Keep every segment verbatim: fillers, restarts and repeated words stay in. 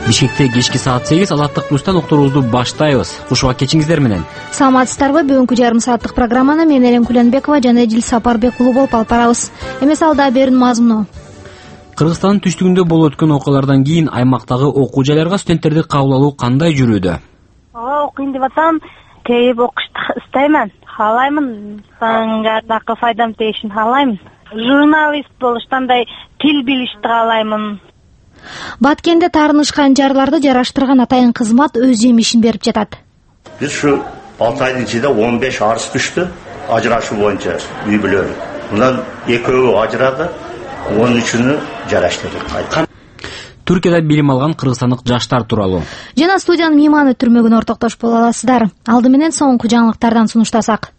Бишкекте кечки саат сегиз Азаттык плюстан уктуруубузду баштайбыз. Куш убак кечиңиздер менен. Саламатсыздарбы? Бүгүнкү жарым сааттык программаны мен Элем Куленбекова жана Эдил Сапарбек уулу болуп алып барабыз. Эмес алда абердин мазмуну. Кыргызстандын түштүгүндө болуп өткөн окуялардан кийин аймактагы окуу жайларга студенттерди кабыл алуу кандай жүрүүдө? Ооба, окуйм деп атам. Кейип окушту istayman. Каалаймын. Саңгардакы файдам тиешин каалаймын. Журналист болуштандай тил билишти каалаймын. Баткенде таарынышкан жарларды жараштырган атайын кызмат өз жемишин берип жатат. Биз ушу алты айдын ичинде он беш арыз түштү, ажырашуу боюнча үй бүлөлөр. Мындан экөө ажырады, он үчүнү жараштырдык. Түркияда билим алган кыргызстандык жаштар тууралуу. Жана студиянын мейманы түрмөгүн ортоктош боло аласыздар. Алды менен соңку жаңылыктардан сунуштасак.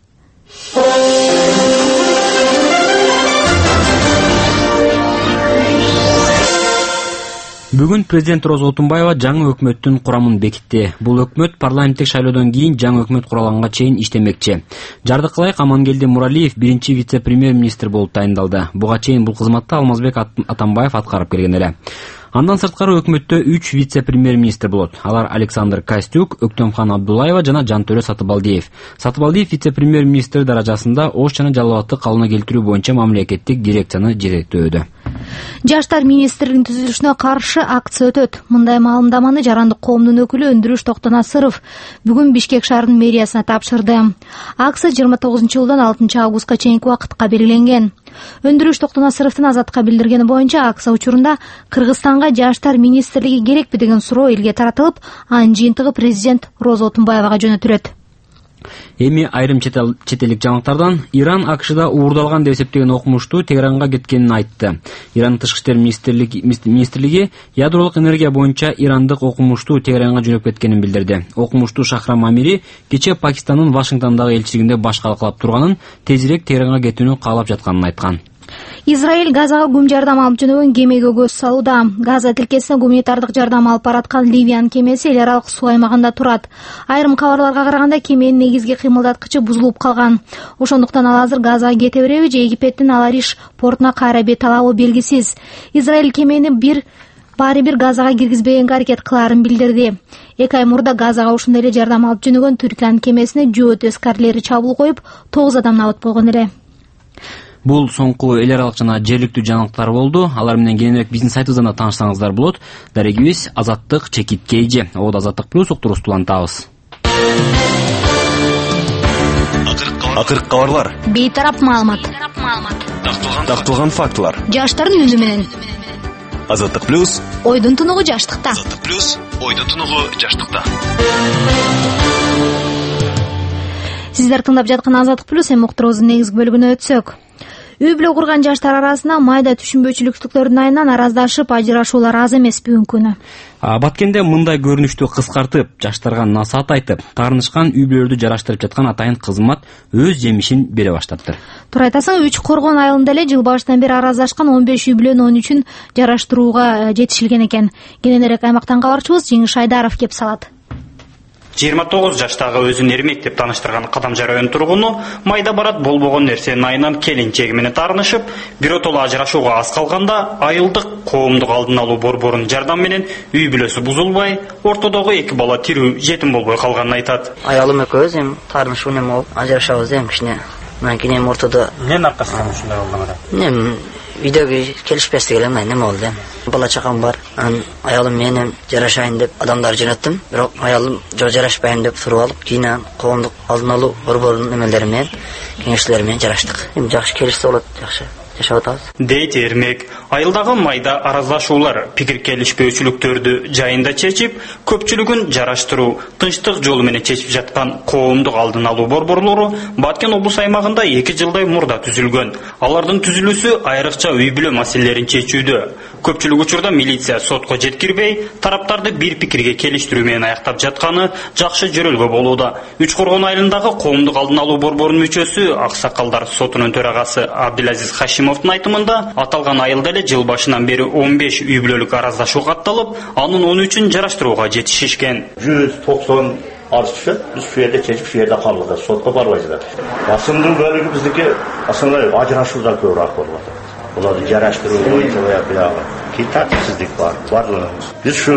Бүгүн президент Роза Отунбаева жаңы өкмөттүн курамын бекитти. Бул өкмөт парламенттик шайлоодон кийин жаңы өкмөт курулганга чейин иштемекчи. Жардыкылайык Амангелди Муралиев биринчи вице-премьер-министр болуп тайындалды. Буга чейин бул кызматты Алмазбек Атамбаев аткарып келген эле. Андан сырткары өкмөттө үч вице-премьер-министр болот. Алар Александр Костюк, Өктөмхан Абдуллаева жана Жантөрө Сатыбалдиев. Сатыбалдиев вице-премьер-министр даражасында ош жана жалалатты калыбына келтирүү боюнча мамлекеттик дирекцияны жетектөөдө. Жаштар министрлигинин түзүлүшүнө каршы акция өтөт. Мындай маалымдаманы жарандык коомдун өкүлү Өндүрүш Токтонасыров бүгүн Бишкек шаарынын мэриясына тапшырды. Акция жыйырма тогузунчу жылдан алтынчы августка чейинки убакытка белгиленген. Өндүрүш Токтонасыровдун Азаттыкка билдиргени боюнча акция учурунда Кыргызстанга жаштар министрлиги керекпи деген суроо элге таратылып, анын жыйынтыгы президент Роза Отунбаевага жөнөтүлөт. Эми айрым чет элдик жаңылыктардан Иран АКШда уурдалган деп эсептеген окумуштуу Тегеранга кеткенин айтты. Иран тышкы иштер министрлиги министрлиги ядролук энергия боюнча ирандык окумуштуу Тегеранга жөнөп кеткенин билдирди. Окумуштуу Шахрам Амири кечээ Пакистандын Вашингтондагы элчилигинде баш калкалап турганын, тезирээк Тегеранга кетүүнү каалап жатканын айткан. Израиль Газага гум жардам алып жөнөгөн кемеге көз салууда. Газа тилкесине гуманитардык жардам алып бараткан Ливиянын кемеси эл аралык суу аймагында турат. Айрым кабарларга караганда кеменин негизги кыймылдаткычы бузулуп калган. Ошондуктан ал азыр Газага кете береби же Египеттин Алариш портуна кайра бет алабы белгисиз. Израиль кемени бир баары бир Газага киргизбегенге аракет кылаарын билдирди. Эки ай мурда Газага ушундай эле жардам алып жөнөгөн Түркиянын кемесине жөөт эскарлери чабуул коюп, тогуз адам набыт болгон эле. Бул соңку эл аралык жана жергиликтүү жаңылыктар болду. Алар менен кийинирээк биздин сайтыбыздан да таанышсаңыздар болот. Дарегибиз Азаттык чекит кейжи. Обод Азаттык плюс уктуруусу улантабыз. Акыркы кабарлар. Бейтарап маалымат. Такталган фактылар. Жаштардын үнү менен. Азаттык плюс. Ойдун тунугу жаштыкта. Азаттык плюс. Ойдун тунугу жаштыкта. Сиздер тыңдап жаткан Азаттык плюс эми уктуруубуздун негизги бөлүгүнө өтсөк. Үй бүлө курган жаштар арасында майда түшүнбөчүлүктөрдүн айынан араздашып ажырашуулар аз эмес бүгүнкү күнү. Баткенде мындай көрүнүштү кыскартып, жаштарга насаат айтып, таарынышкан үй бүлөлөрдү жараштырып жаткан атайын кызмат өз жемишин бере баштаптыр. Туура айтасың, Үч Коргон айылында эле жыл башынан бери араздашкан он беш үй бүлөнү он үчүн жараштырууга жетишилген экен. Кененирээк аймактан кабарчыбыз Жеңиш Айдаров кеп салат. жыйырма тогуз жаштагы өзүн Эрмек деп тааныштырган Кадамжа районунун тургуну майда барат болбогон нерсенин айынан келинчеги менен таарынышып, биротоло ажырашууга аз калганда айылдык коомдук алдын алуу борборунун жардамы менен үй бүлөсү бузулбай, ортодогу эки бала тирүү жетим болбой калганын айтат. Аялым экөөбүз эми таарынышуу эме болуп ажырашабыз эми кичине. Мына кийин ортодо эмненин аркасынан ушундай болду? Эми үйдөгү келишпестик эле мына неме болду. Бала чакам бар. Анан аялым менен жарашайын деп адамдар жөнөттүм. Бирок аялым жок жарашпайм деп туруп алып, кийин коомдук алдын алуу борборунун эмелери менен, кеңештери менен жараштык. Эми жакшы келишсе болот, жакшы жашап атабыз. Дейт Эрмек. Айылдагы майда араздашуулар, пикир келишпөөчүлүктөрдү жайында чечип, көпчүлүгүн жараштыруу, тынчтык жолу менен чечип жаткан коомдук алдын алуу борборлору Баткен облус аймагында эки жылдай мурда түзүлгөн. Алардын түзүлүүсү айрыкча үй бүлө маселелерин чечүүдө. Көпчүлүк учурда милиция сотко жеткирбей, тараптарды бир пикирге келиштирүү менен аяктап жатканы жакшы жөрөлгө болууда. Үч Коргон айылындагы коомдук алдын алуу борборунун мүчөсү Аксакалдар сотунун төрагасы Абдилазиз Хашимовдун айтымында, аталган айылда эле жыл башынан бери он беш үй бүлөлүк араздашуу катталып, анын он үчүн жараштырууга жетишишкен. жүз токсон арыз түшөт, биз ушул жерде чечип, ушул жерде калып атат, сотко барбайсыздар. Басымдын бөлүгү биздики асылы ажырашуудан көбүрөөк болуп атат. Буларды жараштыруу боюнча баягы кей тартипсиздик бар. Барлыгы. Биз ушу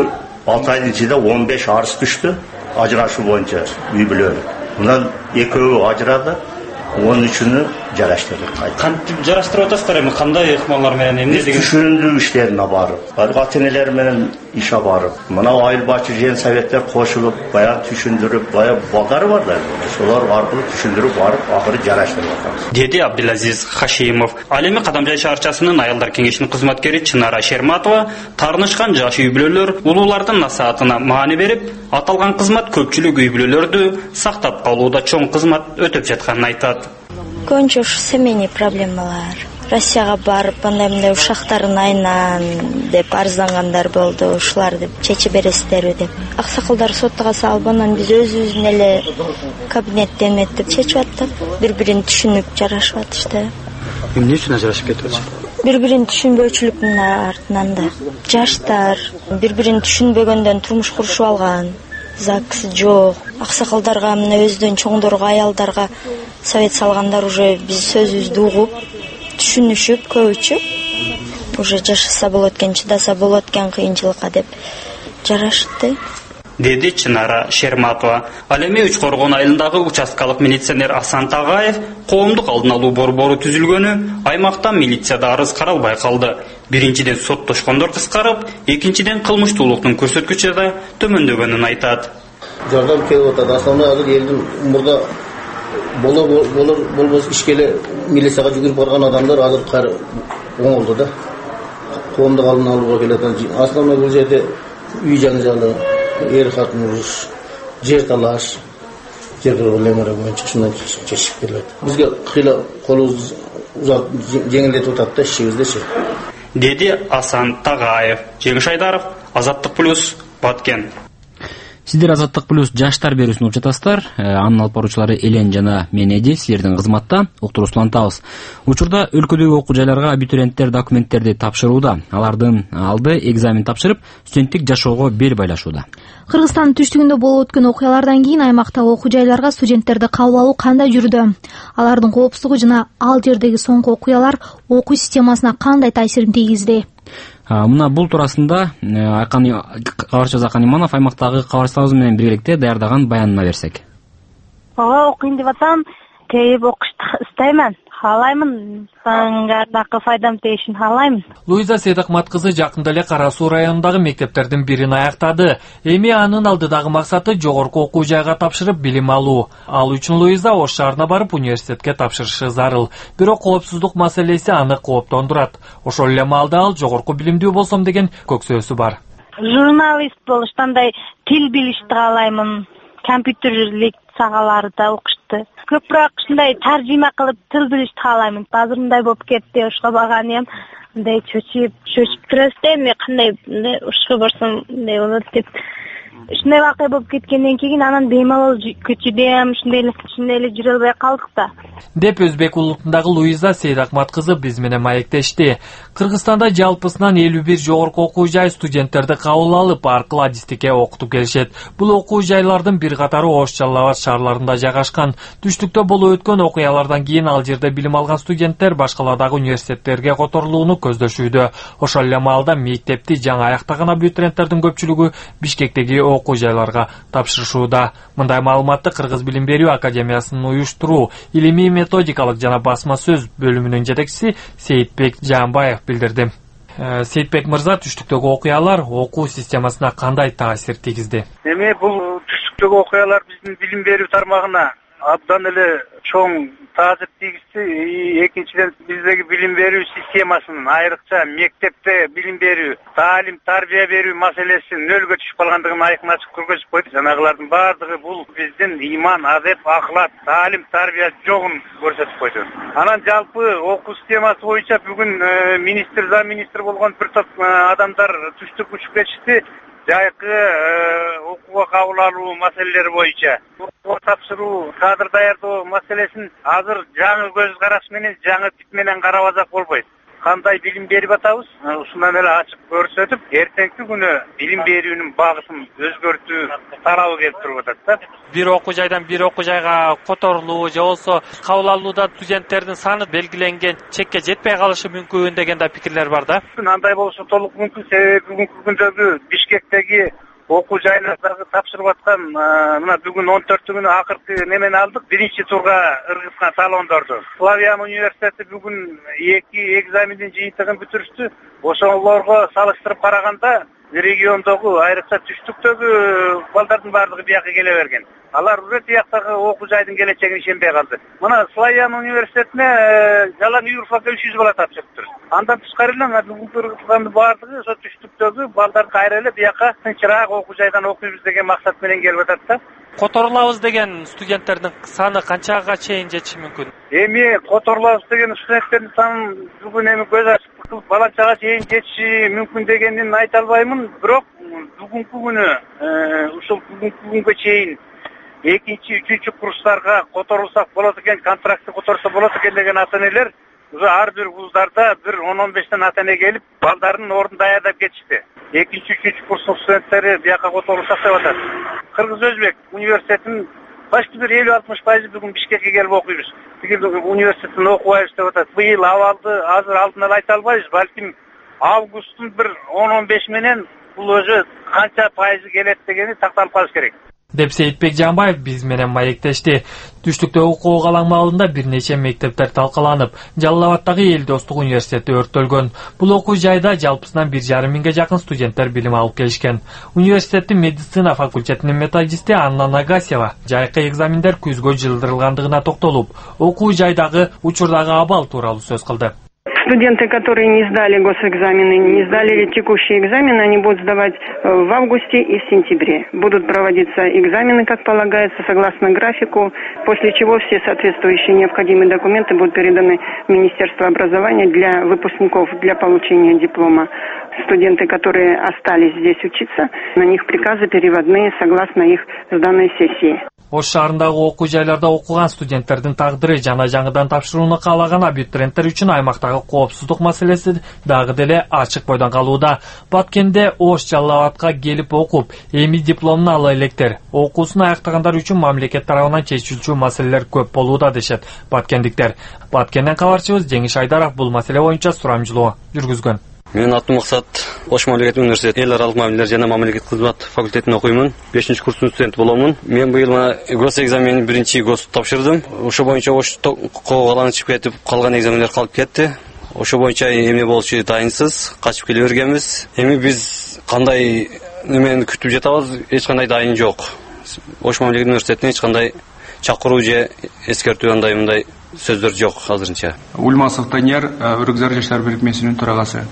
алты айдын içinde он беш арыз түштү ажырашуу боюнча үй бүлөлүк. Мындан экөө ажырады, он үчүнү жараштырдык. Кантип жараштырып атасыздар эми? Кандай ыкмалар менен эмне деген? Түшүндүрүү иштерине барып, ата-энелер менен иш барып, мына айыл башчы жен советтер кошулуп, баягы түшүндүрүп, баягы балдар бар да, шолар аркылуу түшүндүрүп барып, акыры жараштырып атабыз. Деди Абдилазиз Хашимов. Ал эми Кадамжай шаарчасынын айылдар кеңешинин кызматкери Чынара Шерматова таанышкан жаш үй бүлөлөр улуулардын насаатына маани берип, аталган кызмат көпчүлүк үй бүлөлөрдү сактап калууда чоң кызмат өтөп жатканын айтат. Көбүнчө ушу семейный проблемалар. Россияга барып, андай мындай ушактардын айынан деп арыздангандар болду. Ушуларды чечип бересиздерби деп. Аксакалдар соттого салып, анан биз өзүбүздүн эле кабинеттен меттеп чечип аттык. Бири-бирин түшүнүп жарашып атышты. Эмне үчүн ажырашып кетип атышат? Бири-бирин түшүнбөөчүлүктүн артынан да. Жаштар бири-бирин түшүнбөгөндөн турмуш курушуп алган. ЗАГС жок. Аксакалдарга, мына өздөн чоңдорго, аялдарга совет салгандар уже биз сөзүбүздү угуп, түшүнүшүп, көбүчү уже жашаса болот экен, чыдаса болот экен кыйынчылыкка деп жарашты. Деди Чынара Шерматова. Ал эми Үч Коргон айылындагы участкалык милиционер Асан Тагаев коомдук алдын алуу борбору түзүлгөнү аймакта милицияда арыз каралбай калды. Биринчиден соттошкондор кыскарып, экинчиден кылмыштуулуктун көрсөткүчү да төмөндөгөнүн айтат. Жардам келип атат. Основной азыр элдин мурда болор болор болбос ишкеле милицияга жүгүрүп барган адамдар азыр кайра оңолду да. Коомдук алдын алууга келет. Основной бул жерде үй жаңжалы, эр катын уруш, жер талаш, жер проблемалары боюнча ушундай чечип келет. Бизге кыйла колубуз узак жеңилдетип атат да ишибиздечи. Деди Асан Тагаев. Жеңиш Айдаров, Азаттык плюс, Баткен. Сиздер Азаттык плюс жаштар берүүсүн угуп жатасыздар. Анын алып баруучулары Элен жана мен Эди силердин кызматта уктуруусулантабыз. Учурда өлкөдөгү окуу жайларга абитуриенттер документтерди тапшырууда. Алардын алды экзамен тапшырып, студенттик жашоого бел байлашууда. Кыргызстандын түштүгүндө болуп өткөн окуялардан кийин аймактагы окуу жайларга студенттерди кабыл алуу кандай жүрдү? Алардын коопсуздугу жана ал жердеги соңку окуялар окуу системасына кандай таасирин тийгизди? Мына бул туурасында Айкан кабарчыбыз Айкан Иманов аймактагы кабарчыларыбыз менен биргеликте даярдаган баянына берсек. Ооба, окуйм деп атам, кейип окушту истеймин. Каалаймын, саңгардакы файдам тиешин каалаймын. Луиза Сейдакмат кызы жакында эле Кара Суу районундагы мектептердин бирин аяктады. Эми анын алдыдагы максаты жогорку окуу жайга тапшырып билим алуу. Ал үчүн Луиза Ош шаарына барып университетке тапшырышы зарыл. Бирок коопсуздук маселеси аны кооптондурат. Ошол эле маалда ал жогорку билимдүү болсом деген көксөөсү бар. Журналист болуштандай тил билишти каалаймын. Компьютерлик сагаларда окушту. Көпүрөөк ушундай таржима кылып тил билишти каалаймын. Азыр мындай болуп кетти, ошого баган эм. Мындай чөчүп, чөчүп турасыз да, эми кандай ушуга барсам мындай болот деп. Ушундай вакыйга болуп кеткенден кийин анан беймалал көчүдө ушундай эле ушундай эле жүрө албай калдык да. Деп өзбек улутундагы Луиза Сейдакмат кызы биз менен маектешти. Кыргызстанда жалпысынан элүү бир жогорку окуу жай студенттерди кабыл алып, аркылуу адистикке окутуп келишет. Бул окуу жайлардын бир катары Ош, Жалал Абад шаарларында жайгашкан. Түштүктө болуп өткөн окуялардан кийин ал жерде билим алган студенттер башкаладагы университеттерге которулууну көздөшүүдө. Ошол эле маалда мектепти жаңы аяктаган абитуриенттердин көпчүлүгү Бишкектеги окуу жайларга тапшырышууда. Мындай маалыматты Кыргыз билим берүү академиясынын уюштуруу, илимий методикалык жана басма сөз бөлүмүнүн жетекчиси Сейитбек Жаанбаев билдирди. Сейитбек мырза, түштүктөгү окуялар окуу системасына кандай таасир тийгизди? Эми бул түштүктөгү окуялар биздин билим берүү тармагына абдан эле чоң таасир тийгизди. Экинчиден биздеги билим берүү системасынын, айрыкча мектепте билим берүү, таалим, тарбия берүү маселеси нөлгө түшүп калгандыгын айкын ачык көрсөтүп койду. Жанагылардын баардыгы бул биздин иман, адеп, акылат, таалим, тарбия жогун көрсөтүп койду. Анан жалпы окуу системасы боюнча бүгүн министр, зам министр болгон бир топ адамдар түштүк учуп кетишти. Жайкы окууга кабыл алуу маселелери боюнча окууга тапшыруу, кадр даярдоо маселесин азыр жаңы көз караш менен, жаңы тип менен карабасак болбойт. Кандай билим берип атабыз, ушундан эле ачык көрсөтүп, эртеңки күнү билим берүүнүн багытын өзгөртүү тарабы келип туруп атат да. Бир окуу жайдан бир окуу жайга которулуу же болсо кабыл алууда студенттердин саны белгиленген чекке жетпей калышы мүмкүн деген да пикирлер бар да. Андай болушу толук мүмкүн, себеби бүгүнкү күндөгү Бишкектеги окуу жайлардагы тапшырып аткан мына бүгүн он төртү күнү акыркы немени алдык, биринчи турга ыргыткан талондорду. Славян университети бүгүн эки экзамендин жыйынтыгын бүтүрүштү. Ошолорго салыштырып караганда региондогу, айрыкча түштүктөгү балдардын баардыгы бияка келе берген. Алар уже тияктагы окуу жайдын келечегине ишенбей калды. Мына Славян университетине жалаң юрфакка үч жүз бала тапшырыптыр. Андан тышкары эле бүгүнкү ыргыткандын баардыгы ошо түштүктөгү балдар кайра эле бияка тынчыраак окуу жайдан окуйбуз деген максат менен келип атат да. Которулабыз деген студенттердин саны канчага чейин жетиши мүмкүн? Эми которулабыз деген студенттердин саны бүгүн эми көз ачып кылып бала чага чейин жетиши мүмкүн дегенин айта албаймын, бирок бүгүнкү күнү ушул бүгүнкү күнгө чейин экинчи, үчүнчү курстарга которулсак болот экен, контрактты которса болот экен деген ата-энелер уже ар бир вуздарда бир он он бештен ата-эне келип, балдарын ордун даярдап кетишти. Экинчи, үчүнчү курстун студенттери бияка которулсак деп атат. Кыргыз-Өзбек университетинин башкы бир элүү алтымыш пайызы бүгүн Бишкекке келип окуйбуз. Тигил университеттен окубайбыз деп атат. Быйыл абалды азыр алдын ала айта албайбыз, балким августтун бир он он беш менен бул өзү канча пайызы келет дегени такталып калыш керек деп Сейитбек Жамбаев биз менен маектешти. Түштүктө окуу каламалында бир нече мектептер талкаланып, Жалал Абаддагы Эл Достук университети өрттөлгөн. Бул окуу жайда жалпысынан бир жарым миңге жакын студенттер билим алып келишкен. Университеттин медицина факультетинин методисти Анна Нагасева жайкы экзамендер күзгө жылдырылгандыгына токтолуп, окуу жайдагы учурдагы абал тууралуу сөз кылды. Студенты, которые не сдали госэкзамены, не сдали текущие экзамены, они будут сдавать в августе и в сентябре. Будут проводиться экзамены, как полагается, согласно графику, после чего все соответствующие необходимые документы будут переданы в Министерство образования для выпускников, для получения диплома. Студенты, которые остались здесь учиться, на них приказы переводные согласно их сданной сессии. Ош шаарындагы окуу жайларда окуган студенттердин тагдыры жана жаңыдан тапшырууну каалаган абитуриенттер үчүн аймактагы коопсуздук маселеси дагы деле ачык бойдон калууда. Баткенде Ош Жалал Абадка келип окуп, эми дипломун ала электер. Окуусун аяктагандар үчүн мамлекет тарабынан чечилчү маселелер көп болууда дешет баткендиктер. Баткенден кабарчыбыз Жеңиш Айдаров бул маселе боюнча сурамжылоо жүргүзгөн. Менин атым Максат, Ош мамлекеттик университети эл аралык мамилелер жана мамлекеттик кызмат факультетинде окуймун. бешинчи курстун студенти боломун. Мен быйыл госэкзаменин биринчи гос тапшырдым. Ошо боюнча Ош каланычып кетип, калган экзамендер калып кетти. Ошо боюнча эми болчу дайынсыз качып келе бергенбиз. Эми биз кандай немени күтүп жатабыз, эч кандай дайын жок. Ош мамлекеттик университетине эч кандай чакыруу же эскертүү андай мындай сөздөр жок азырынча. Ульмасов Танер, Өргүзар жаштар бирикмесинин төрагасы.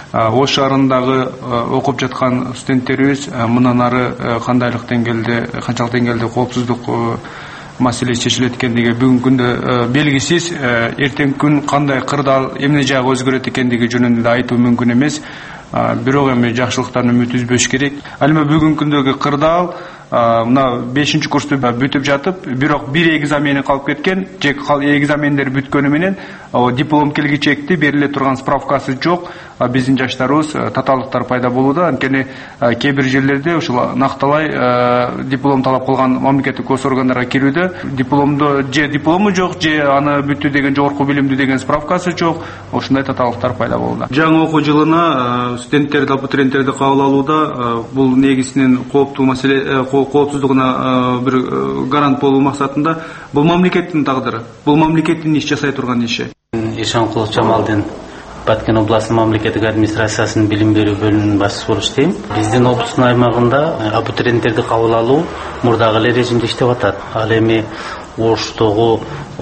Ош шаарындагы окуп жаткан студенттерибиз мындан ары кандайлык деңгээлде, канчалык деңгээлде коопсуздук маселеси чечилет экендиги бүгүнкү күндө белгисиз. Эртең күн кандай кырдаал эмне жагы өзгөрөт экендиги жөнүндө айтуу мүмкүн эмес. Бирок эми жакшылыктан үмүт үзбөш керек. Ал эми бүгүнкү күндөгү кырдаал мына бешинчи курсту бүтүп жатып, бирок бир экзамени калып кеткен, же экзамендер бүткөнү менен диплом келгичекти бериле турган справкасы жок. Биздин жаштарыбыз татаалыктар пайда болууда. Анткени кээ бир жерлерде ушул накталай диплом талап кылган мамлекеттик гос органдарга кирүүдө дипломдо же диплому жок, же аны бүттү деген жогорку билимдүү деген справкасы жок. Ушундай татаалыктар пайда болууда. Жаңы окуу жылына студенттерди, абитуриенттерди кабыл алууда бул негизинен кооптуу маселе, коопсуздугуна бир гарант болуу максатында бул мамлекеттин тагдыры, бул мамлекеттин иш жасай турган иши. Ишанкулов Жамалдин, Баткен областынын мамлекеттик администрациясынын билим берүү бөлүмүнүн башчысы болуп иштейм. Биздин облустун аймагында абитуриенттерди кабыл алуу мурдагы эле режимде иштеп атат. Ал эми Оштогу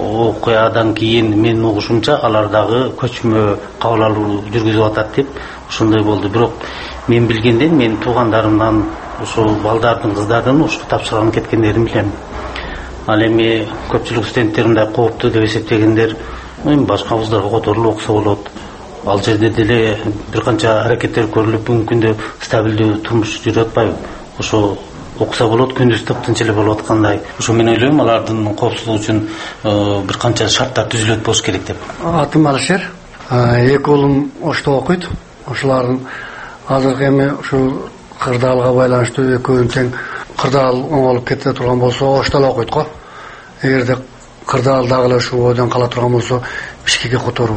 окуядан кийин менин угушумча алар дагы көчмө кабыл алуу жүргүзүп атат деп ошондой болду. Бирок мен билгенден, менин туугандарымдан, ошол балдардын, кыздардын ошо тапшырган кеткендерин билем. Ал эми көпчүлүк студенттер мындай кооптуу деп эсептегендер эми башка вуздарга которулуп окуса болот. Ал жерде деле бир канча аракеттер көрүлүп, бүгүнкү күндө стабилдүү турмуш жүрүп атпайбы? Ошо окуса болот, күндүз тыптынч эле болуп аткандай. Ошо мен ойлойм, алардын коопсуздугу үчүн бир канча шарттар түзүлөт болуш керек деп. Атым Алишер, эки уулум Ошто окуйт. Ошолардын азыркы эми ушу кырдаалга байланыштуу экөөнүн тең кырдаал оңолуп кете турган болсо Ошто эле окуйт го. Эгерде кырдаал дагы эле ушул бойдон кала турган болсо Бишкекке которуу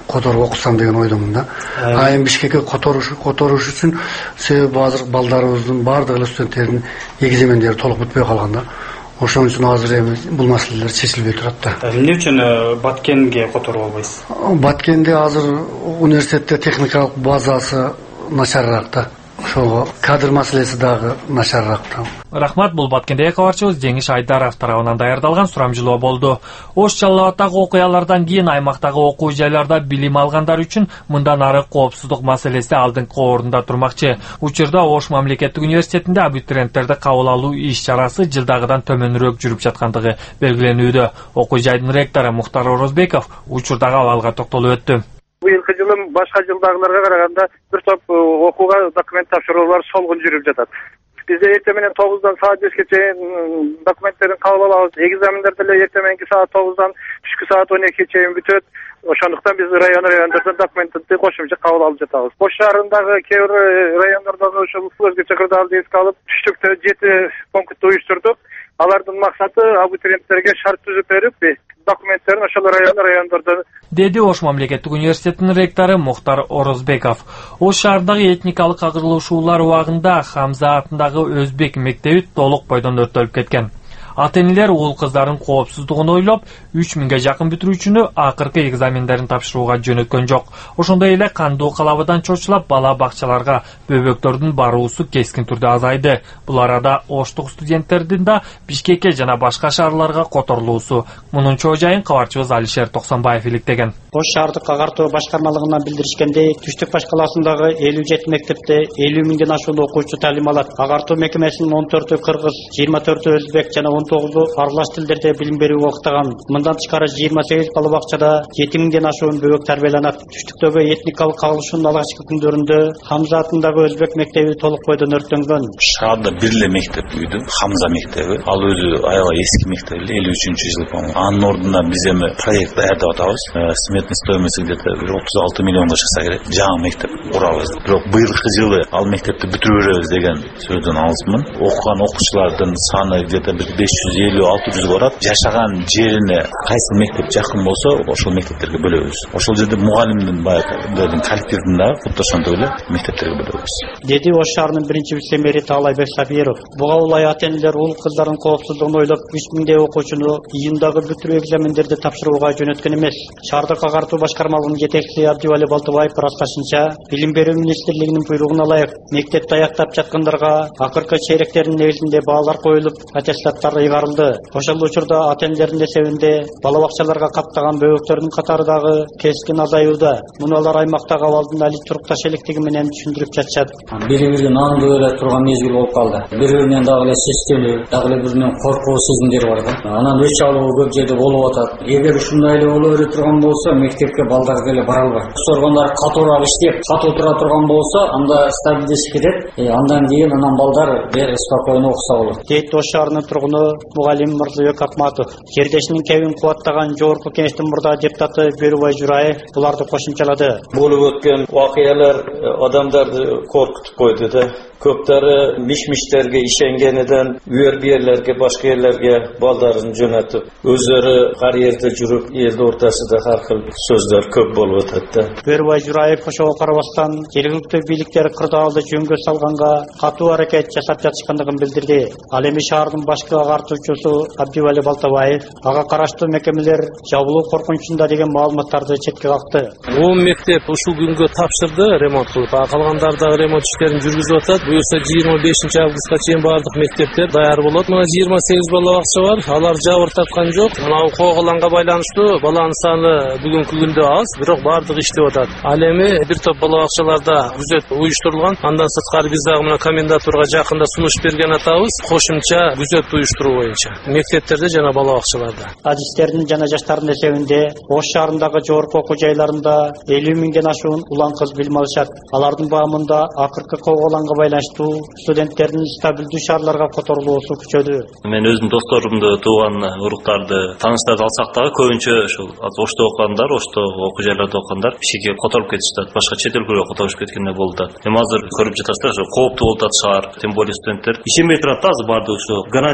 которуп окусам деген ойдомун да. А эми Бишкекке которуш которуш үчүн себеби азыр балдарыбыздын баардык эле студенттердин экзамендери толук бүтпөй калган да. Ошон үчүн азыр эми бул маселелер чечилбей турат да. Эмне үчүн Баткенге которуп албайсыз? Баткенде азыр университетте техникалык базасы начарыраак да. Ошого кадр маселеси дагы начарыраак да. Рахмат, бул Баткендеги кабарчыбыз Жеңиш Айдаров тарабынан даярдалган сурамжылоо болду. Ош Жалал Абадтагы окуялардан кийин аймактагы окуу жайларда билим алгандар үчүн мындан ары коопсуздук маселеси алдыңкы орунда турмакчы. Учурда Ош мамлекеттик университетинде абитуриенттерди кабыл алуу иш-чарасы жылдагыдан төмөнүрөөк жүрүп жаткандыгы белгиленүүдө. Окуу жайдын ректору Мухтар Орозбеков учурдагы абалга токтолуп өттү. Быйылкы жылы башка жылдагыларга караганда бир топ окууга документ тапшыруулар солгун жүрүп жатат. Бизде эртең менен тогуздан саат бешке чейин документтерин кабыл алабыз. Экзамендер деле эртең мененки саат тогуздан түшкү саат он экиге чейин бүтөт. Ошондуктан биз район райондордон документти кошумча кабыл алып жатабыз. Ош шаарындагы кээ бир райондордогу ушул өзгөчө кырдаалды эске алып, түштүктө жети пунктты уюштурдук. Алардын максаты абитуриенттерге шарт түзүп берип, документтерин ошол район райондордо деди Ош мамлекеттик университетинин ректору Мухтар Орозбеков. Ош шаарындагы этникалык агырылышуулар убагында Хамза атындагы өзбек мектеби толук бойдон өрттөлүп кеткен. Ата-энелер уул кыздардын коопсуздугун ойлоп, үч миңге жакын бүтүрүүчүнү акыркы экзамендерин тапшырууга жөнөткөн жок. Ошондой эле кандуу калабыдан чочулап бала бакчаларга бөбөктөрдүн баруусу кескин түрдө азайды. Бул арада Оштук студенттердин да Бишкекке жана башка шаарларга которулуусу. Мунун чоо жайын кабарчыбыз Алишер Токсонбаев иликтеген. Ош шаардык агартуу башкармалыгынан билдиришкендей, Түштүк баш каласындагы элүү жети мектепте элүү миңден ашуун окуучу талим алат. Агартуу мекемесинин он төртү кыргыз, жыйырма төртү өзбек жана он тогузу аралаш тилдерде билим берүүгө октогон. Мындан тышкары жыйырма сегиз бала бакчада жети миңден ашуун бөбөк тарбияланат. Түштүктөгү этникалык кагылышуунун алгачкы күндөрүндө Хамза атындагы өзбек мектеби толук бойдон өрттөнгөн. Шаарда бир эле мектеп үйдү, Хамза мектеби. Ал өзү аябай эски мектеп, элүү үчүнчү жыл по-моему. Анын ордуна биз эми проект даярдап атабыз. Сметный стоимости где-то отуз алты миллионго чыкса керек. Жаңы мектеп курабыз. Бирок быйылкы жылы ал мектепти бүтүрүп беребиз деген сөздөн алысмын. Окуган окуучулардын саны где-то беш жүз элүү алты жүз барат. Жашаган жерине кайсы мектеп жакын болсо, ошол мектептерге бөлөбүз. Ошол жерде мугалимдин баягы коллективдин да кутта ошондой эле мектептерге бөлөбүз. Деди Ош шаарынын биринчи вице-мэри Таалайбек Сабиров. Буга улай ата-энелер уул кыздардын коопсуздугун ойлоп, үч миңдей окуучуну июндагы бүтүрүү экзамендерди тапшырууга жөнөткөн эмес. Шаардык агартуу башкармалыгынын жетекчиси Абдивали Балтыбаев ырасташынча, Билим берүү министрлигинин буйругуна ылайык мектепти аяктап жаткандарга акыркы чейректердин негизинде баалар коюлуп, аттестаттар ыйгарылды. Ошол учурда ата-энелердин эсебинде бала бакчаларга каптаган бөбөктөрдүн катары дагы кескин азаюуда. Муну алар аймактагы абалдын али турукташ электиги менен түшүндүрүп жатышат. Бири-бирин аңдуу эле турган мезгил болуп калды. Бири-биринен дагы эле сескенүү, дагы эле биринен коркуу сезимдери бар да. Анан өч алуу көп жерде болуп атат. Эгер ушундай эле боло бере турган болсо, мектепке балдар деле бара албайт. Соргондар катуураак иштеп, катуу тура турган болсо, анда стабилдешип кетет. Андан кийин анан балдар спокойно окуса болот. Дейт Ош шаарынын тургуну мугалим Мырзабек Акматов. Жердешинин кебин кубаттаган жогорку кеңештин мурда депутаты Берубай Жураев буларды кошумчалады. Болуп өткөн вакыялар адамдарды коркутуп койду да. Көптөрү миш-миштерге ишенгениден үйөр биерлерге, башка элдерге балдарын жөнөтүп, өзүлөрү карьерде жүрүп, элдин ортасында ар кыл сөздөр көп болуп атат да. Берубай Жураев ошого карабастан жергиликтүү бийликтер кырдаалды жөнгө салганга катуу аракет жасап жатышкандыгын билдирди. Ал эми шаардын башкы агартуучусу Абдивали Балтабаев ага караштуу мекемелер жабылуу коркунучунда деген маалыматтарды четке какты. он мектеп ушул күнгө тапшырды ремонт кылып, калгандар дагы ремонт иштерин жүргүзүп атат. Буюрса жыйырма бешинчи августка чейин баардык мектептер даяр болот. Мына жыйырма сегиз бала бакча бар. Алар жабыр тарткан жок. Мына коголанга байланыштуу баланын саны бүгүнкү күндө аз, бирок баардыгы иштеп атат. Ал эми бир топ бала бакчаларда күзөт уюштурулган. Андан сырткары биз дагы мына комендатурага жакында сунуш берген атабыз. Кошумча күзөт уюштуруу боюнча мектептерде жана бала бакчаларда. Адистердин жана жаштардын эсебинде Ош шаарындагы жогорку окуу жайларында элүү миңден ашуун улан кыз билим алышат. Алардын баамында акыркы коголанга байланыштуу студенттердин стабилдүү шаарларга которулуусу күчөдү. Мен өзүм досторумду, тууган уруктарды, тааныштарды алсак дагы көбүнчө ушул Ошто окугандар, Ошто окуу жайларда окугандар Бишкекке которуп кетишти. Башка чет өлкөгө которуп кеткендер болду. Эми азыр көрүп жатасыздар, ошо кооптуу болуп атат шаар, тем более студенттер ишенбей турат да, азыр баардыгы ошо гарантия жок.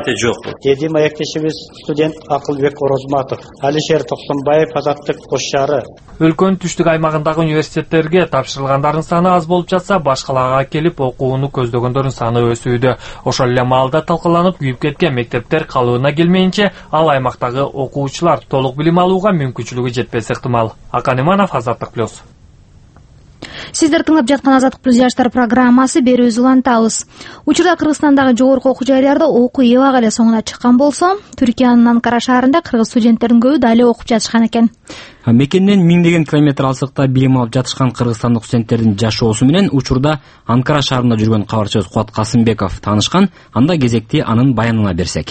деди маектешибиз студент Акылбек Орозматов. Алишер Токсонбаев, Азаттык, Кош шаары. Өлкөнүн түштүк аймагындагы университеттерге тапшырылгандардын саны аз болуп жатса, башкаларга келип окууну көздөгөндөрдүн саны өсүүдө. Ошол эле маалда талкаланып күйүп кеткен мектептер калыбына келмейинче, ал аймактагы окуучулар толук билим алууга мүмкүнчүлүгү жетпеси ыктымал. Акан Иманов, Азаттык плюс. Сиздер тыңдап жаткан Азаттык плюс жаштар программасы, берүүбүздү улантабыз. Учурда Кыргызстандагы жогорку окуу жайларда окуу эбак эле соңуна чыккан болсо, Түркиянын Анкара шаарында кыргыз студенттердин көбү дали окуп жатышкан экен. Мекенден миңдеген километр алыстыкта билим алып жатышкан кыргызстандык студенттердин жашоосу менен учурда Анкара шаарында жүргөн кабарчыбыз Кубат Касымбеков таанышкан. Анда кезекти анын баянына берсек.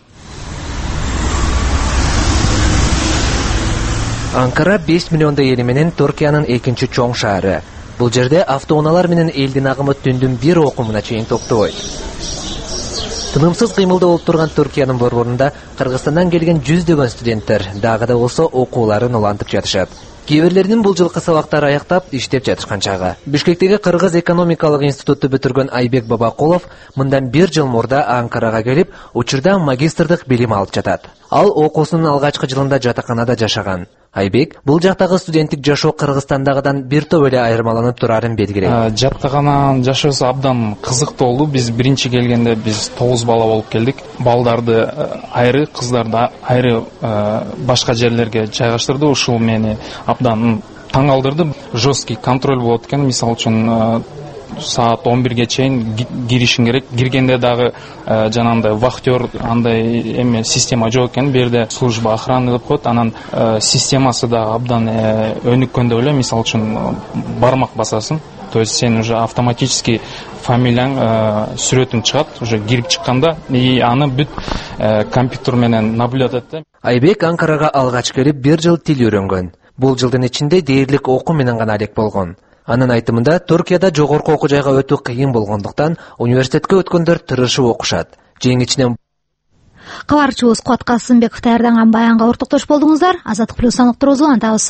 Анкара беш миллиондой эли менен Түркиянын экинчи чоң шаары. Бул жерде автоунаалар менен элдин агымы түндүн бир окумуна чейин токтойт. Тынымсыз кыймылда болуп турган Түркиянын борборунда Кыргызстандан келген жүздөгөн студенттер дагы да болсо окууларын улантып жатышат. Кээ бирлеринин бул жылкы сабактары аяктап иштеп жатышкан чагы. Бишкектеги Кыргыз экономикалык институтту бүтүргөн Айбек Бабакулов мындан бир жыл мурда Анкарага келип, учурда магистрдык билим алып жатат. Ал окуусунун алгачкы жылында жатаканада жашаган. Айбек бул жактагы студенттик жашоо Кыргызстандагыдан бир топ эле айырмаланып турарын белгилейт. Жатакананын жашоосу абдан кызыктуу болду. Биз биринчи келгенде биз тогуз бала болуп келдик. Балдарды айры, кыздарды айры башка жерлерге жайгаштырды. Ушул мени абдан таң калтырды. Жесткий контроль болот экен. Мисалы үчүн саат он бирге чейин киришиң керек. Киргенде дагы жанагындай вахтер андай эме система жок экен. Бу жерде служба охраны деп коет. Анан системасы да абдан өнүккөн деп эле. Мисалы үчүн бармак басасың. То есть сен уже автоматически фамилияң сүрөтүң чыгат. Уже кирип чыкканда и аны бүт компьютер менен наблюдать этет. Айбек Анкарага алгач келип бир жыл тил үйрөнгөн. Бул жылдын ичинде дээрлик окуу менен гана алек болгон. Анын айтымында Түркияда жогорку окуу жайга өтүү кыйын болгондуктан университетке өткөндөр тырышып окушат. Жең ичинен кабарчыбыз Кубат Касымбеков даярдаган баянга ортоктош болдуңуздар. Азаттык плюс саныктырууну улантабыз.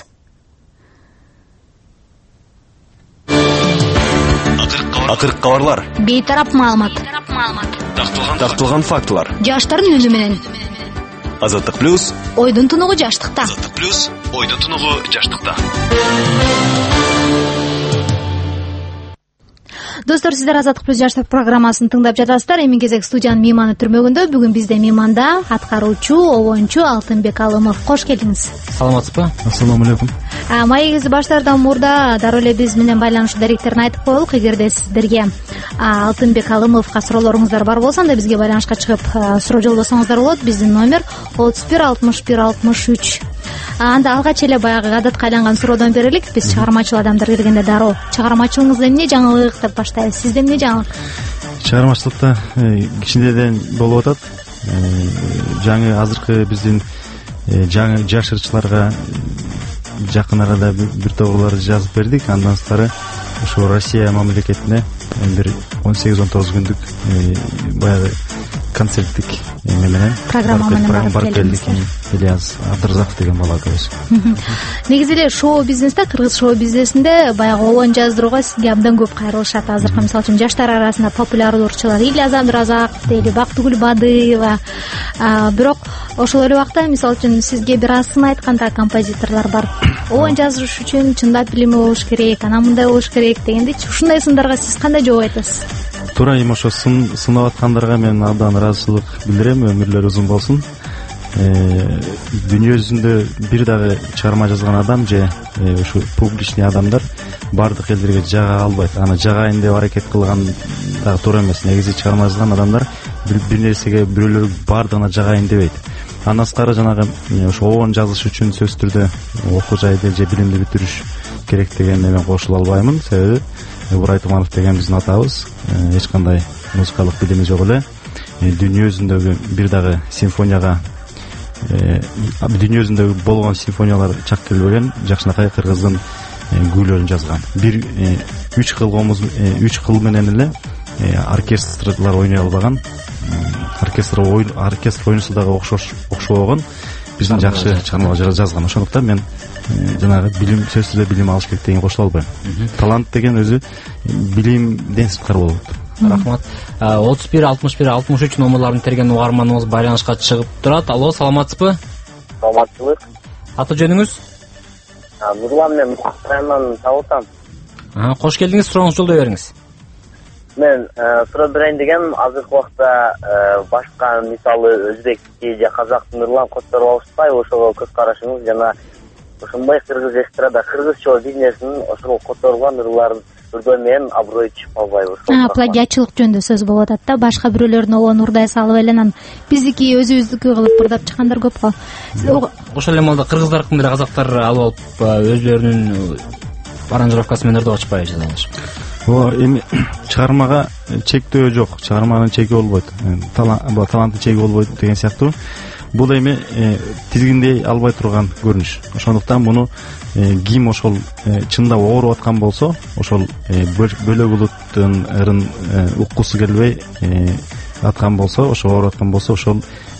Акыркы кабарлар. Бейтарап маалымат. Такталган фактылар. Жаштардын үнү менен. Азаттык плюс. Ойдун тунугу жаштыкта. Азаттык плюс. Ойдун тунугу жаштыкта. Достор, сиздер Азаттык плюс жаштар программасын тыңдап жатасыздар. Эми кезек студиянын мейманы түрмөгүндө. Бүгүн бизде мейманда аткаруучу обончу Алтынбек Алымов. Кош келдиңиз. Саламатсызбы? Ассаламу алейкум. Маегибизди баштаардан мурда дароо эле биз менен байланышуу даректерин айтып коелук. Эгерде сиздерге Алтынбек Алымовго суроолоруңуздар бар болсо, анда бизге байланышка чыгып суроо жолдосоңуздар болот. Биздин номер отуз бир алтымыш бир алтымыш үч. Анда алгач эле баягы адатка айланган суроодон берелик. Биз чыгармачыл адамдар келгенде дароо чыгармачылыгыңызда эмне жаңылык деп баштайбыз. Сизде эмне жаңылык? Чыгармачылыкта кичинеден болуп атат. Жаңы азыркы биздин жаңы жаш ырчыларга жакын арада бир топурларды жазып бердик. Андан сырткары ошо Россия мамлекетине бир он сегиз он тогуз күндүк баягы концерттик эме менен программа менен барып келдик. Ильяс Абдыразаков деген бала көбүс. Негизи эле шоу бизнесте, кыргыз шоу бизнесинде баягы обон жаздырууга сизге абдан көп кайрылышат. Азыркы мисалы үчүн жаштар арасында популярдуу ырчылар Ильяс Абдыразаков дейли, Бактыгүл Бадыева. Бирок ошол эле убакта мисалы үчүн сизге бир аз сын айтканда композиторлор бар. Обон жазыш үчүн чындап билими болуш керек, анан мындай болуш керек дегендечи. Ушундай сындарга сиз кандай жооп айтасыз? Туура, эми ошо сынап аткандарга мен абдан ыраазычылык билдирем. Өмүрлөрү узун болсун. Дүйнө жүзүндө бир дагы чыгарма жазган адам же ушу публичный адамдар бардык элдерге жага албайт. Аны жагайын деп аракет кылган дагы туура эмес. Негизи чыгарма жазган адамдар бир нерсеге бирөөлөр бардыгына жагайын дебейт. Андан сырткары жанагы ошо обон жазыш үчүн сөзсүз түрдө окуу жайды же билимди бүтүрүш керек дегенде мен кошула албаймын. Себеби Убур Айтманов деген биздин атабыз эч кандай музыкалык билими жок эле. Дүйнө жүзүндөгү бир дагы симфонияга дүйнө жүзүндө болгон симфониялар чак келбеген жакшынакай кыргыздын күүлөрүн жазган. Бир үч кыл комуз үч кыл менен эле оркестрлар ойной албаган. Оркестр ой оркестр ойносо дагы окшош окшобогон биздин жакшы чыгармалар жазган. Ошондуктан мен жанагы билим сөзсүз билим алыш керек деген кошула албайм. Талант деген өзү билимден сырткары болот. Рахмат. отуз бир алтымыш бир алтымыш үч номерларын терген угарманыбыз байланышка чыгып турат. Алло, саламатсызбы? Саламатсызбы. Аты жөнүңүз? Нурлан, мен Райыман Табылтам. Кош келдиңиз, сурооңузду жолдой бериңиз. Мен суроо берейин дегеним, азыркы убакта башка мисалы өзбекти же казакты ырлан которуп алышпайбы, ошого көз карашыңыз жана ошондой кыргыз эстрада, кыргыз шоу бизнесинин ошол которгон ырларын үрдөө менен аброй чыгып албайбы? Плагиатчылык жөнүндө сөз болуп атат да, башка бирөөлөрдүн обон урдай салып эле анан биздики өзүбүздүкү кылып ырдап чыккандар көп го. Ошол эле маалда кыргыздар эле казактар алып алып өзлөрүнүн аранжировкасы менен ырдап атышпайбы жазалашып? Ооба, эми чыгармага чектөө жок, чыгарманын чеги болбойт. Талант таланттын чеги болбойт деген сыяктуу. Бул эми тизгиндей албай турган көрүнүш. Ошондуктан муну ким ошол чындап ооруп аткан болсо, ошол бөлөк улуттун ырын уккусу келбей аткан болсо, ошо ооруп аткан болсо, ошол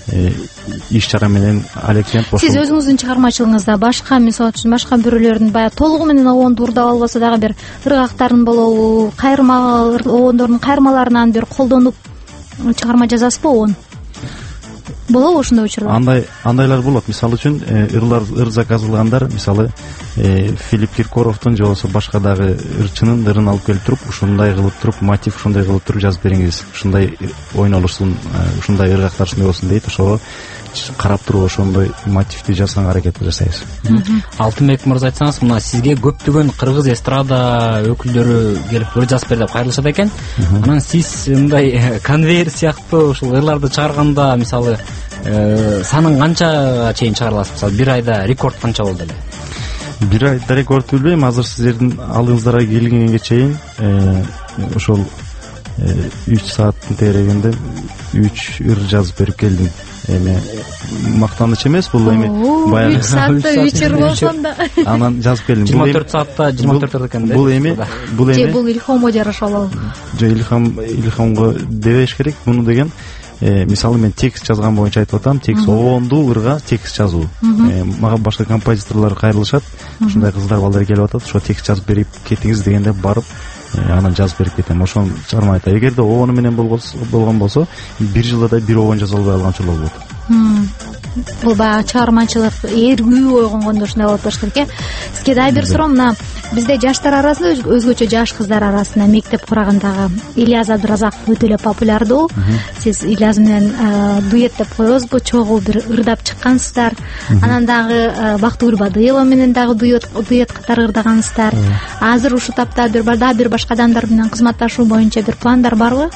иш чара менен алектенip ошол. Сиз өзүңүздүн чыгармачылыгыңызда башка мисалы үчүн башка бирөөлөрдүн баягы толугу менен обонду урдап албаса дагы бир ыргактарын болобу, кайрма обондордун кайрмаларынан бир колдонуп чыгарма жазасызбы обон? Болобу ошондой учурлар? Андай андайлар болот. Мисалы үчүн ырлар ыр заказылгандар, мисалы Филипп Киркоровдун же болбосо башка дагы ырчынын ырын алып келип туруп, ушундай кылып туруп, мотив ушундай кылып туруп жазып бериңиз. Ушундай ойнолушсун, ушундай ыргактар ушундай болсун дейт. Ошого карап туруп ошондой мотивди жазганга аракет жасайбыз. Алтынбек мырза, айтсаңыз, мына сизге көптөгөн кыргыз эстрада өкүлдөрү келип ыр жазып бер деп кайрылышат экен. Анан сиз мындай конвейер сыяктуу ушул ырларды чыгарганда, мисалы, санын канчага чейин чыгарыласыз? Мисалы, бир айда рекорд канча болду эле? Бир айда рекорд билбейм, азыр сиздердин алдыңыздарга келгенге чейин ошол үч сааттын тегерегинде үч ыр жазып берип келдим. Эми мактаныч эмес, бул эми баягы үч саатта үч ыр болгондо анан жазып келдим. жыйырма төрт саатта жыйырма төрт ыр экен да. Бул эми бул эми же бул илхомго жараша болобу? Жок, илхам илхамго дебеш керек. Муну деген мисалы мен текст жазган боюнча айтып атам, текст обондуу ырга текст жазуу. Мага башка композиторлор кайрылышат, ушундай кыздар балдар келип атат, ошо текст жазып берип кетиңиз дегенде барып анан жазып берип кетем. Ошону чыгарма айтам. Эгерде обону менен болгон болсо, бир жылда да бир обон жаза албай калган учурлар болот. Бул баягы чыгармачылык эргүү ой конгондо ушундай болуп баш керек э. Сизге дагы бир суроо, мына бизде жаштар арасында, өзгөчө жаш кыздар арасында мектеп курагандагы Ильяз Абдыразаков өтө эле популярдуу. Сиз Ильяз менен дуэт деп коебузбу, чогуу бир ырдап чыккансыздар. Анан дагы Бактыгүл Бадыева менен дагы дуэт дуэт катары ырдагансыздар. Азыр ушул тапта бир дагы бир башка адамдар менен кызматташуу боюнча бир пландар барбы?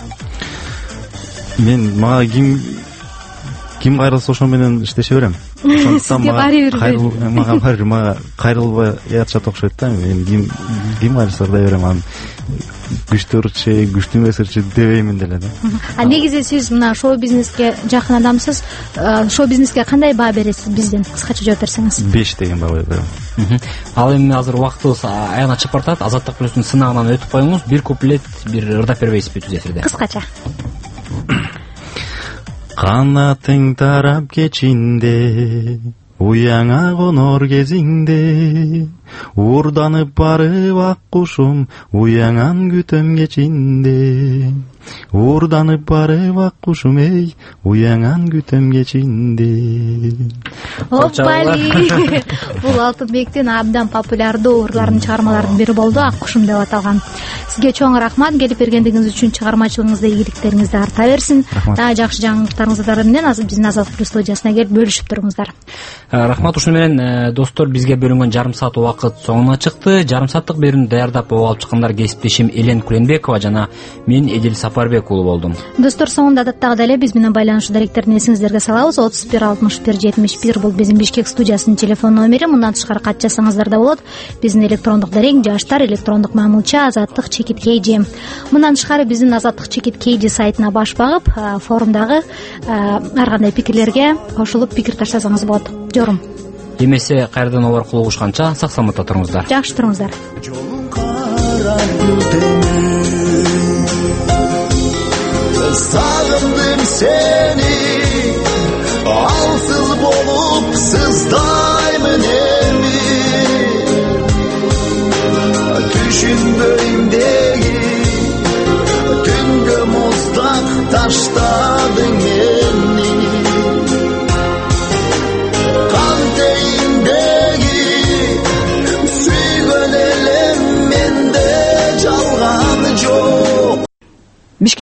Мен мага ким ким кайрылса ошо менен иштеше берем. Ошондуктан мага баары мага кайрылбай ятышат окшойт да. Мен ким ким кайрылса ырдай берем. Анан күчтүү ырчы, күчтүү эмес ырчы дебеймин деле да. А негизи сиз мына шоу бизнеске жакын адамсыз. Шоу бизнеске кандай баа бересиз бизден? Кыскача жооп берсеңиз. беш деген баа берем. Ал эми азыр убактыбыз аягына чыгып бартат. Азаттык плюстун сынагынан өтүп коюңуз. Бир куплет, бир ырдап бербейсизби түз эфирде? Кыскача. Канатың тарап кечинде, уяңа конор кезиңде, урданып барып ак кушум, уяңан күтөм кечинде. Урданып барып ак кушум, эй, уяңан күтөм кечинде. Оппали! Бул Алтынбектин абдан популярдуу ырлардын чыгармаларынын бири болду, ак кушум деп аталган. Сизге чоң рахмат, келип бергендигиңиз үчүн. Чыгармачылыгыңызда ийгиликтериңизди арта берсин. Дагы жакшы жаңылыктарыңыздар менен азыр биздин Азаттык плюс студиясына келип бөлүшүп туруңуздар. Рахмат. Ушуну менен достор, бизге бөлүнгөн жарым саат убакыт соңуна чыкты. Жарым сааттык берүүнү даярдап ого алып чыккандар кесиптешим Элен Куленбекова жана мен Эдил Сапарбек уулу болдум. Достор, соңунда адаттагыдай эле биз менен байланышуу даректерин эсиңиздерге салабыз. отуз бир алтымыш бир жетимиш бир бул биздин Бишкек студиясынын телефон номери. Мындан тышкары кат жазсаңыздар да болот. Биздин электрондук дарек жаштар электрондук мамылча азаттык чекит kg. Мындан тышкары биздин азаттык чекит kg сайтына баш багып, форумдагы ар кандай пикирлерге кошулуп пикир таштасаңыз болот. Жорум. Эмесе кайрадан обор кылуушканча сак саламатта туруңуздар. Жакшы туруңуздар. Sağındım seni, alsız bolup sızdayımın evi. Düşündüğüm değil, dün taşladın